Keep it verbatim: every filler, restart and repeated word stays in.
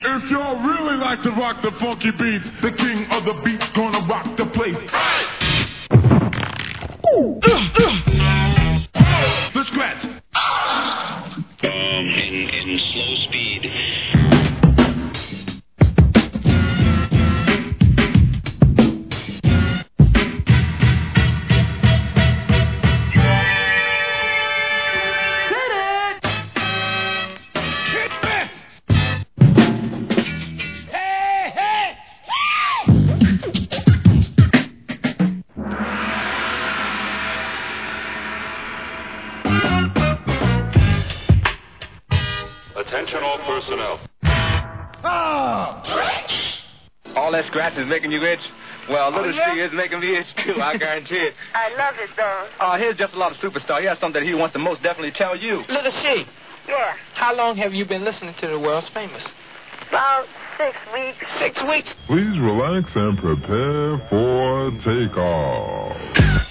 If y'all really like to rock the funky beats, the king of the beats gonna rock the place. Right. Ooh. Uh, uh. The scratch. Um, in, in slow speed. Attention all personnel. Oh! All that scratch is making you itch? Well, Little oh, yeah? C is making me itch, too, I guarantee it. I love it, though. Uh, here's Just a Lot of Superstar. He has something that he wants to most definitely tell you. Little C. Yeah? How long have you been listening to the world's famous? About six weeks. Six weeks? Please relax and prepare for takeoff.